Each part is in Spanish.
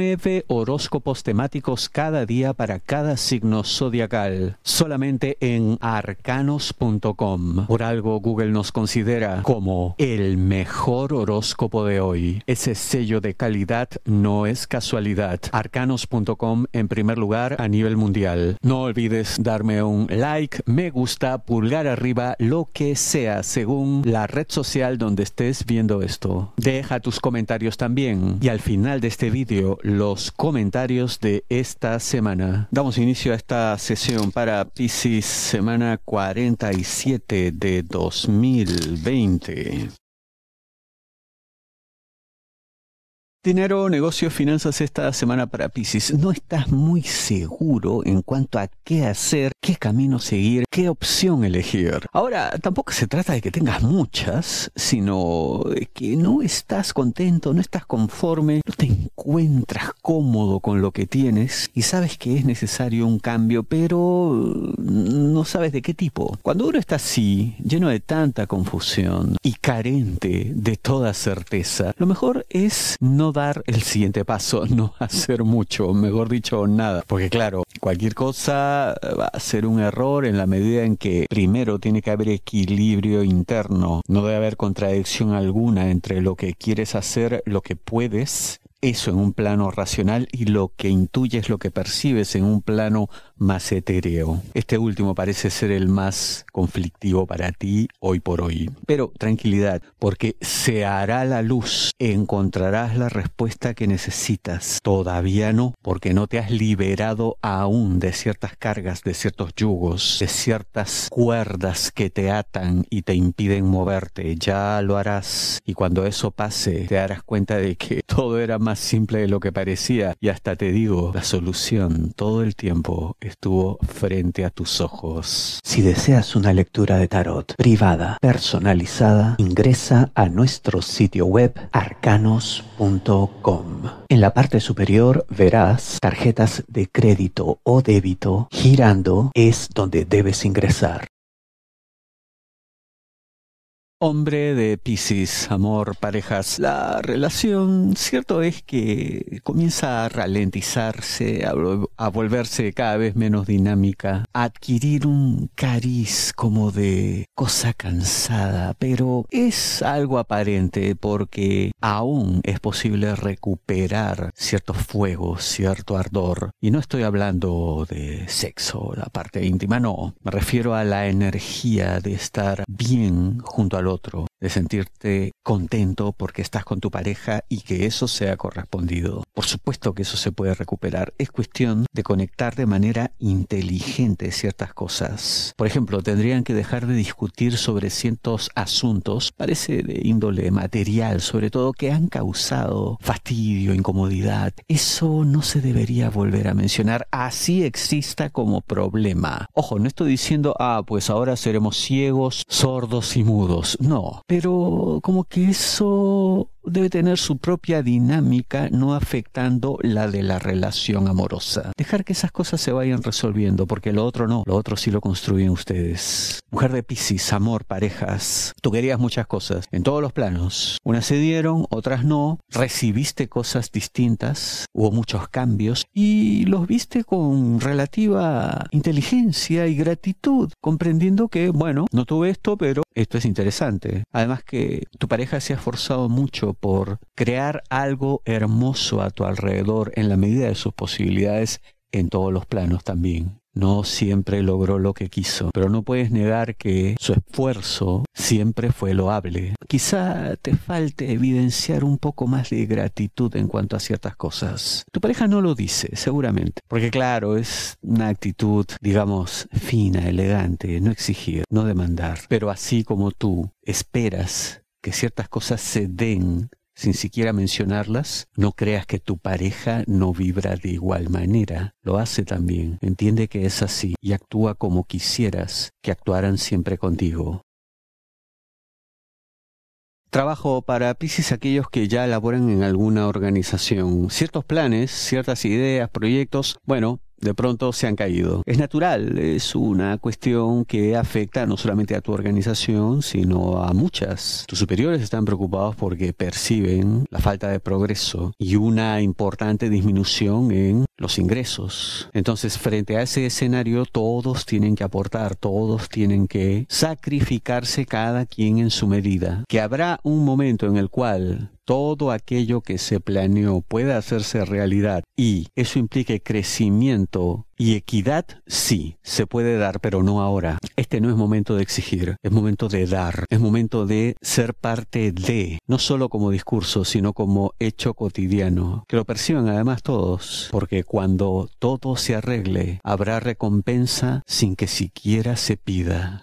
9 horóscopos temáticos cada día para cada signo zodiacal, solamente en arcanos.com. Por algo Google nos considera como el mejor horóscopo de hoy. Ese sello de calidad no es casualidad. Arcanos.com en primer lugar a nivel mundial. No olvides darme un like, me gusta, pulgar arriba, lo que sea, según la red social donde estés viendo esto. Deja tus comentarios también. Y al final de este vídeo, los comentarios de esta semana. Damos inicio a esta sesión para Piscis, semana 47 de 2020. Dinero, negocios, finanzas esta semana para Piscis. No estás muy seguro en cuanto a qué hacer, qué camino seguir, qué opción elegir. Ahora, tampoco se trata de que tengas muchas, sino de que no estás contento, no estás conforme, no te encuentras cómodo con lo que tienes y sabes que es necesario un cambio, pero no sabes de qué tipo. Cuando uno está así, lleno de tanta confusión y carente de toda certeza, lo mejor es no dar el siguiente paso, no hacer mucho, mejor dicho, nada. Porque claro, cualquier cosa va a ser un error en la medida en que primero tiene que haber equilibrio interno. No debe haber contradicción alguna entre lo que quieres hacer, lo que puedes, eso en un plano racional, y lo que intuyes, lo que percibes en un plano más etéreo. Este último parece ser el más conflictivo para ti hoy por hoy. Pero tranquilidad, porque se hará la luz, encontrarás la respuesta que necesitas. Todavía no, porque no te has liberado aún de ciertas cargas, de ciertos yugos, de ciertas cuerdas que te atan y te impiden moverte. Ya lo harás, y cuando eso pase te darás cuenta de que todo era más simple de lo que parecía, y hasta te digo, la solución todo el tiempo estuvo frente a tus ojos. Si deseas una lectura de tarot privada, personalizada, ingresa a nuestro sitio web arcanos.com. En la parte superior verás tarjetas de crédito o débito. Girando es donde debes ingresar. Hombre de Piscis, amor, parejas. La relación, cierto es que comienza a ralentizarse, a volverse cada vez menos dinámica, a adquirir un cariz como de cosa cansada, pero es algo aparente porque aún es posible recuperar cierto fuego, cierto ardor. Y no estoy hablando de sexo, la parte íntima, no. Me refiero a la energía de estar bien junto al otro, de sentirte contento porque estás con tu pareja y que eso sea correspondido. Por supuesto que eso se puede recuperar. Es cuestión de conectar de manera inteligente ciertas cosas. Por ejemplo, tendrían que dejar de discutir sobre ciertos asuntos, parece de índole material, sobre todo, que han causado fastidio, incomodidad. Eso no se debería volver a mencionar, así exista como problema. Ojo, no estoy diciendo, pues ahora seremos ciegos, sordos y mudos. No, pero como que eso debe tener su propia dinámica, no afectando la de la relación amorosa. Dejar que esas cosas se vayan resolviendo, porque lo otro no, lo otro sí lo construyen ustedes. Mujer de Piscis, amor, parejas. Tú querías muchas cosas, en todos los planos. Unas se dieron, otras no. Recibiste cosas distintas, hubo muchos cambios, y los viste con relativa inteligencia y gratitud, comprendiendo que, bueno, no tuve esto, pero esto es interesante. Además que tu pareja se ha esforzado mucho por crear algo hermoso a tu alrededor en la medida de sus posibilidades en todos los planos también. No siempre logró lo que quiso, pero no puedes negar que su esfuerzo siempre fue loable. Quizá te falte evidenciar un poco más de gratitud en cuanto a ciertas cosas. Tu pareja no lo dice, seguramente, porque claro, es una actitud, digamos, fina, elegante, no exigir, no demandar. Pero así como tú esperas que ciertas cosas se den sin siquiera mencionarlas, no creas que tu pareja no vibra de igual manera. Lo hace también. Entiende que es así y actúa como quisieras que actuaran siempre contigo. Trabajo para Piscis, aquellos que ya laboran en alguna organización. Ciertos planes, ciertas ideas, proyectos, bueno, de pronto se han caído. Es natural, es una cuestión que afecta no solamente a tu organización, sino a muchas. Tus superiores están preocupados porque perciben la falta de progreso y una importante disminución en los ingresos. Entonces, frente a ese escenario, todos tienen que aportar, todos tienen que sacrificarse cada quien en su medida. Que habrá un momento en el cual todo aquello que se planeó pueda hacerse realidad y eso implique crecimiento y equidad, sí, se puede dar, pero no ahora. Este no es momento de exigir, es momento de dar, es momento de ser parte de, no solo como discurso, sino como hecho cotidiano. Que lo perciban además todos, porque cuando todo se arregle, habrá recompensa sin que siquiera se pida.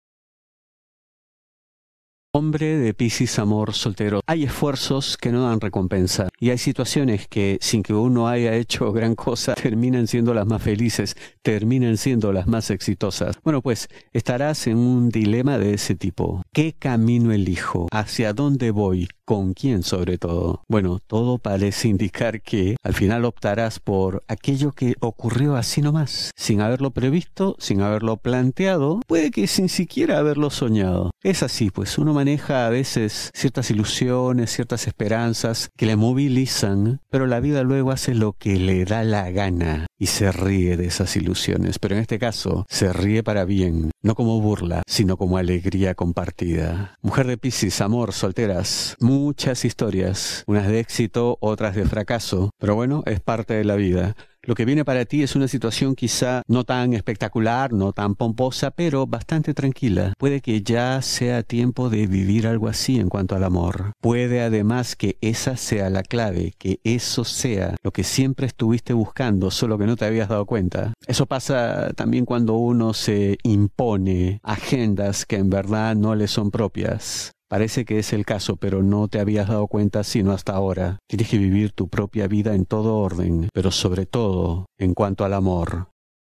Hombre de Piscis, amor, soltero. Hay esfuerzos que no dan recompensa y hay situaciones que, sin que uno haya hecho gran cosa, terminan siendo las más felices, terminan siendo las más exitosas. Bueno, pues estarás en un dilema de ese tipo. ¿Qué camino elijo? ¿Hacia dónde voy? ¿Con quién sobre todo? Bueno, todo parece indicar que al final optarás por aquello que ocurrió así nomás, sin haberlo previsto, sin haberlo planteado, puede que sin siquiera haberlo soñado. Es así, pues uno maneja a veces ciertas ilusiones, ciertas esperanzas que le movilizan, pero la vida luego hace lo que le da la gana y se ríe de esas ilusiones. Pero en este caso, se ríe para bien, no como burla, sino como alegría compartida. Mujer de Piscis, amor, solteras, muchas historias, unas de éxito, otras de fracaso, pero bueno, es parte de la vida. Lo que viene para ti es una situación quizá no tan espectacular, no tan pomposa, pero bastante tranquila. Puede que ya sea tiempo de vivir algo así en cuanto al amor. Puede además que esa sea la clave, que eso sea lo que siempre estuviste buscando, solo que no te habías dado cuenta. Eso pasa también cuando uno se impone agendas que en verdad no le son propias. Parece que es el caso, pero no te habías dado cuenta sino hasta ahora. Tienes que vivir tu propia vida en todo orden, pero sobre todo en cuanto al amor.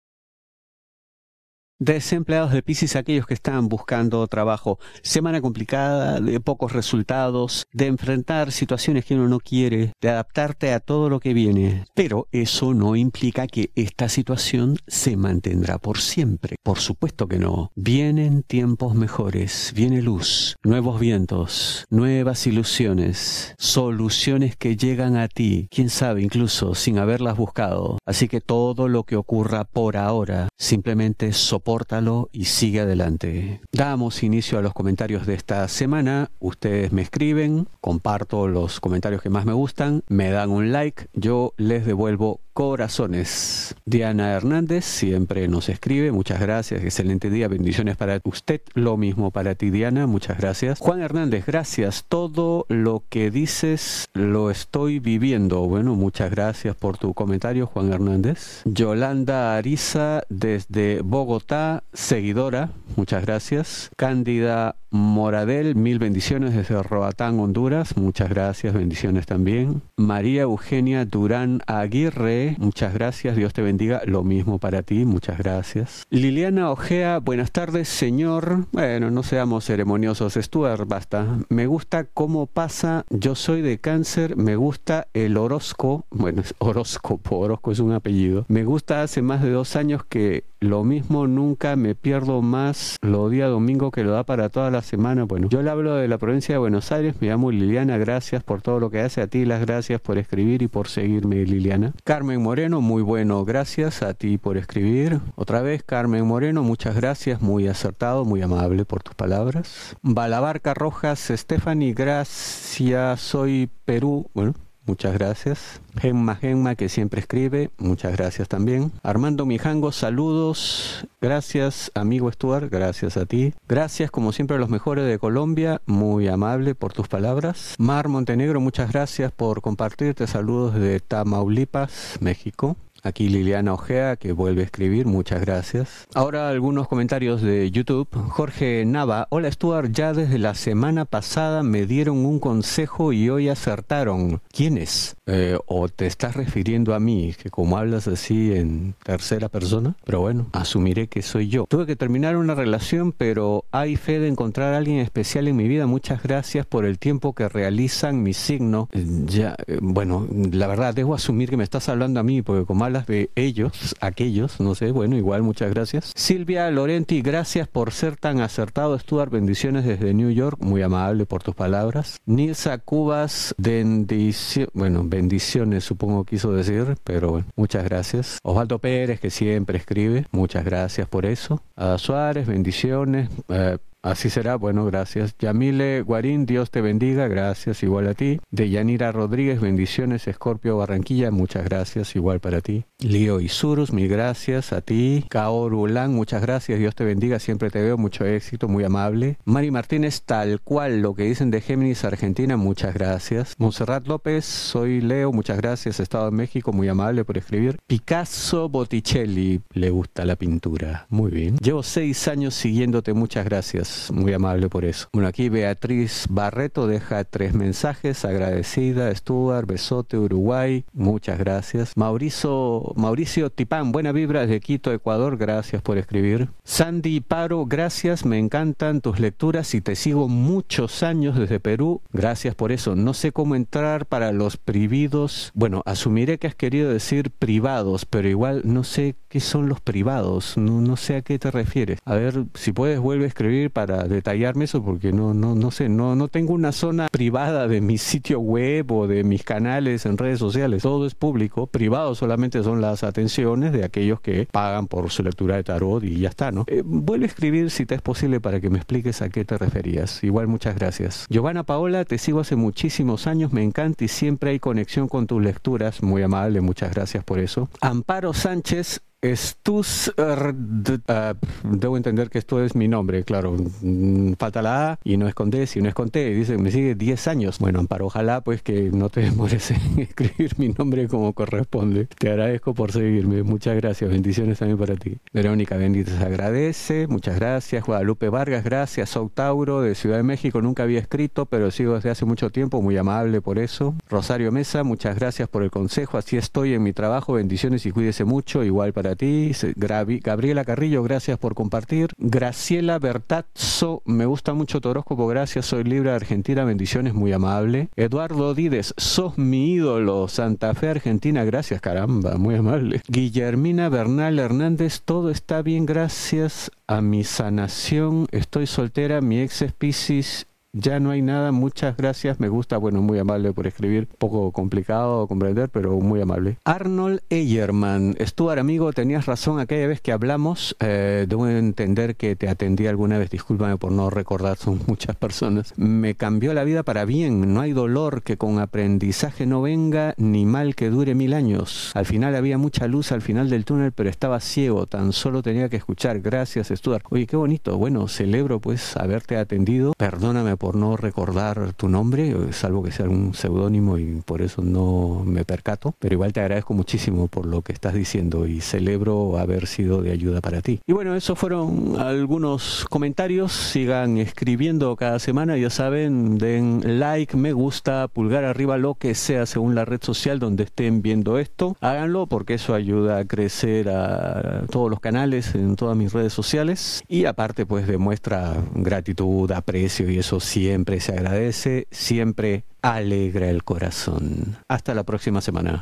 Desempleados de Piscis, aquellos que están buscando trabajo. Semana complicada, de pocos resultados, de enfrentar situaciones que uno no quiere, de adaptarte a todo lo que viene. Pero eso no implica que esta situación se mantendrá por siempre. Por supuesto que no. Vienen tiempos mejores, viene luz, nuevos vientos, nuevas ilusiones, soluciones que llegan a ti, quién sabe, incluso sin haberlas buscado. Así que todo lo que ocurra por ahora, simplemente sopórtalo y sigue adelante. Damos inicio a los comentarios de esta semana. Ustedes me escriben, comparto los comentarios que más me gustan, me dan un like, yo les devuelvo corazones. Diana Hernández siempre nos escribe, muchas gracias, excelente día, bendiciones para usted, lo mismo para ti Diana, muchas gracias. Juan Hernández, gracias, todo lo que dices lo estoy viviendo. Bueno, muchas gracias por tu comentario, Juan Hernández. Yolanda Ariza desde Bogotá, seguidora, muchas gracias. Cándida Moradel, 1000 bendiciones desde Roatán, Honduras, muchas gracias, bendiciones también. María Eugenia Durán Aguirre, muchas gracias, Dios te bendiga, lo mismo para ti, muchas gracias. Liliana Ojea, buenas tardes señor, bueno, no seamos ceremoniosos, Stuart, basta. Me gusta cómo pasa, yo soy de Cáncer, me gusta el horóscopo, bueno, es horóscopo, horóscopo es un apellido. Me gusta hace más de 2 años que lo mismo, nunca me pierdo más lo día domingo que lo da para toda la semana. Bueno, yo le hablo de la provincia de Buenos Aires, me llamo Liliana, gracias por todo lo que hace, a ti las gracias por escribir y por seguirme Liliana. Carmen Moreno, muy bueno, gracias a ti por escribir. Otra vez Carmen Moreno, muchas gracias, muy acertado, muy amable por tus palabras. Balabarca Rojas, Stephanie, gracias, soy Perú, bueno, muchas gracias. Gemma, que siempre escribe, muchas gracias también. Armando Mijango, saludos, gracias amigo Stuart, gracias a ti. Gracias como siempre a los mejores de Colombia, muy amable por tus palabras. Mar Montenegro, muchas gracias por compartirte, saludos de Tamaulipas, México. Aquí Liliana Ojea, que vuelve a escribir, muchas gracias. Ahora algunos comentarios de YouTube. Jorge Nava, hola Stuart, ya desde la semana pasada me dieron un consejo y hoy acertaron. ¿Quiénes? ¿O te estás refiriendo a mí, que como hablas así en tercera persona? Pero bueno, asumiré que soy yo. Tuve que terminar una relación, pero hay fe de encontrar a alguien especial en mi vida. Muchas gracias por el tiempo que realizan mi signo. Bueno, la verdad, debo asumir que me estás hablando a mí, porque como hablas de ellos, aquellos, no sé, bueno, igual, muchas gracias. Silvia Lorenti, gracias por ser tan acertado, Stuart, bendiciones desde New York, muy amable por tus palabras. Nilsa Cubas, bendiciones supongo quiso decir, pero bueno, muchas gracias. Osvaldo Pérez, que siempre escribe, muchas gracias por eso. Ada Suárez, bendiciones. Así será, bueno, gracias. Yamile Guarín, Dios te bendiga, gracias, igual a ti. Deyanira Rodríguez, bendiciones. Escorpio Barranquilla, muchas gracias, igual para ti. Lío Isurus, mil gracias a ti. Kaoru Ulan, muchas gracias, Dios te bendiga, siempre te veo, mucho éxito, muy amable. Mari Martínez, tal cual lo que dicen de Géminis Argentina, muchas gracias. Montserrat López, soy Leo, muchas gracias, Estado de México, muy amable por escribir. Picasso Botticelli, le gusta la pintura, muy bien. Llevo 6 años siguiéndote, muchas gracias. Muy amable por eso. Bueno, aquí Beatriz Barreto deja 3 mensajes. Agradecida, Stuart, besote, Uruguay. Muchas gracias. Mauricio Tipán, buena vibra desde Quito, Ecuador. Gracias por escribir. Sandy Paro, gracias. Me encantan tus lecturas y te sigo muchos años desde Perú. Gracias por eso. No sé cómo entrar para los privados. Bueno, asumiré que has querido decir privados, pero igual no sé qué son los privados. No sé a qué te refieres. A ver, si puedes, vuelve a escribir para detallarme eso, porque no sé, no tengo una zona privada de mi sitio web o de mis canales en redes sociales, todo es público. Privado solamente son las atenciones de aquellos que pagan por su lectura de tarot y ya está, ¿no? Vuelve a escribir si te es posible para que me expliques a qué te referías. Igual, muchas gracias. Giovanna Paola, te sigo hace muchísimos años, me encanta y siempre hay conexión con tus lecturas, muy amable, muchas gracias por eso. Amparo Sánchez, debo entender que esto es mi nombre, claro, falta la A y no es con D, si no es con T, dice que me sigue 10 años. Bueno, Amparo, ojalá pues que no te demores en escribir mi nombre como corresponde. Te agradezco por seguirme, muchas gracias, bendiciones también para ti. Verónica Benítez agradece, muchas gracias. Guadalupe Vargas, gracias. Soy Tauro de Ciudad de México, nunca había escrito, pero sigo desde hace mucho tiempo, muy amable por eso. Rosario Mesa, muchas gracias por el consejo, así estoy en mi trabajo, bendiciones y cuídese mucho, igual para ti. Gabriela Carrillo, gracias por compartir. Graciela Bertazzo, me gusta mucho tu horóscopo, gracias, soy Libra de Argentina, bendiciones, muy amable. Eduardo Dides, sos mi ídolo, Santa Fe, Argentina, gracias, caramba, muy amable. Guillermina Bernal Hernández, todo está bien, gracias a mi sanación, estoy soltera, mi ex es Piscis. Ya no hay nada, muchas gracias, me gusta, bueno, muy amable por escribir, poco complicado de comprender, pero muy amable. Arnold Eyerman, Stuart, amigo, tenías razón aquella vez que hablamos, debo entender que te atendí alguna vez, discúlpame por no recordar, son muchas personas. Me cambió la vida para bien, no hay dolor que con aprendizaje no venga, ni mal que dure 1000 años. Al final había mucha luz al final del túnel, pero estaba ciego, tan solo tenía que escuchar, gracias, Stuart. Oye, qué bonito, bueno, celebro pues haberte atendido, perdóname por no recordar tu nombre, salvo que sea algún seudónimo y por eso no me percato, pero igual te agradezco muchísimo por lo que estás diciendo y celebro haber sido de ayuda para ti. Y bueno, esos fueron algunos comentarios, sigan escribiendo cada semana, ya saben, den like, me gusta, pulgar arriba, lo que sea según la red social donde estén viendo esto, háganlo porque eso ayuda a crecer a todos los canales en todas mis redes sociales y aparte pues demuestra gratitud, aprecio y eso siempre se agradece, siempre alegra el corazón. Hasta la próxima semana.